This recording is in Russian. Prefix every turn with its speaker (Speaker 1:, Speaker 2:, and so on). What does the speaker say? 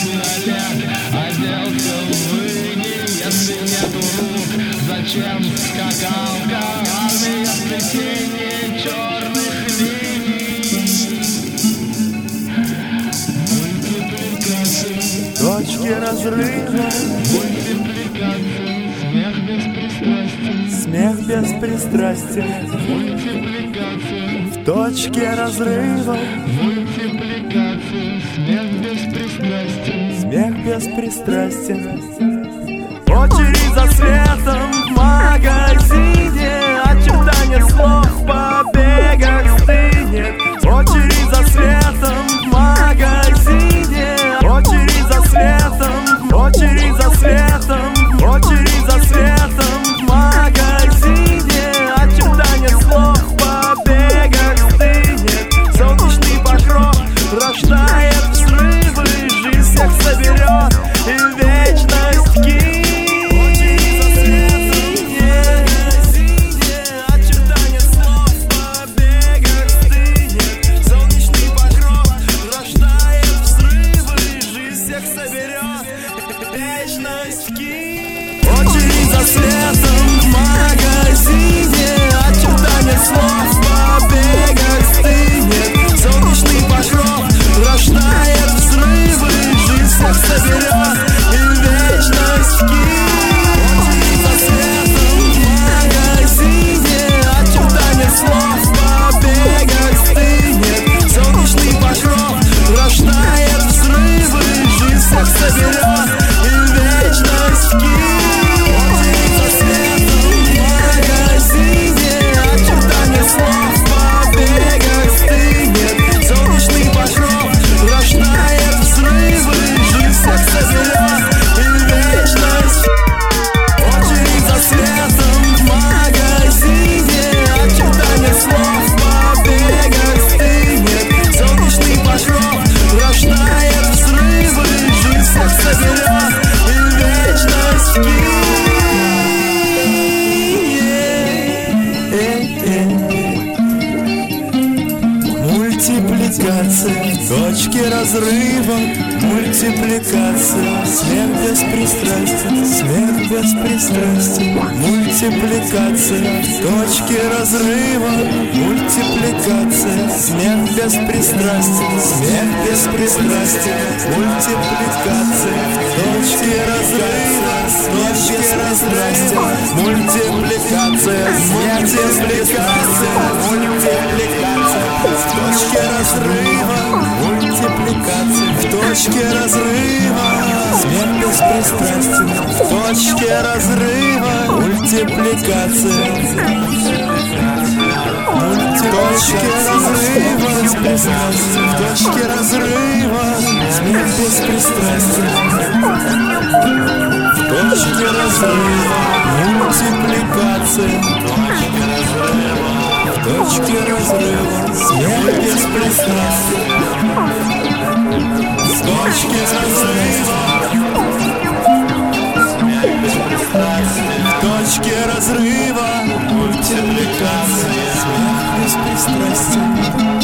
Speaker 1: пистолет, оделся в выни, если нет рук, зачем скакалка? Армия сплетение черных линий. Мультипликация,
Speaker 2: Точки разрыва,
Speaker 1: мультипликация, смех без пристрастия.
Speaker 2: смех без пристрастия.
Speaker 1: Мультипликация,
Speaker 2: В точке разрыва,
Speaker 1: мультипликация, смех без пристрастия.
Speaker 2: смех без пристрастия. Очередь за светом в магазине, очертания слов в побегах стынет. Очередь за светом в магазине, очередь за светом, очередь за светом, очередь за светом в магазине, очертания слов в побегах стынет. Солнечный покров рождает взрывы, жизнь всех соберет и в вечность кинет. Очередь за светом в магазине, очертания слов в побегах стынет. Солнечный покров рождает взрывы, жизнь всех соберет и в вечность кинет. Очередь за светом в магазине, очертания слов в побегах стынет. Солнечный покров рождает взрывы, жизнь всех соберет и в вечность кинет. Мультипликация, точки разрыва, мультипликация, смех без пристрастия, смех без пристрастия. Мультипликация, точки разрыва, мультипликация, смех без пристрастия, смех без пристрастия. Мультипликация, точки разрыва, смех без пристрастия. Мультипликация, мультипликация, мультипликация. В точке разрыва, мультипликация. В точке разрыва, смех без пристрастия. В точке разрыва, мультипликация. Точки разрыва, без пристрастия. В точке разрыва, смех без пристрастия. В точке разрыва, мультипликация. В точке разрыва, смех без пристрастия. В точке разрыва, смех без пристрастия. В точке разрыва, мультипликация, смех без пристрастия.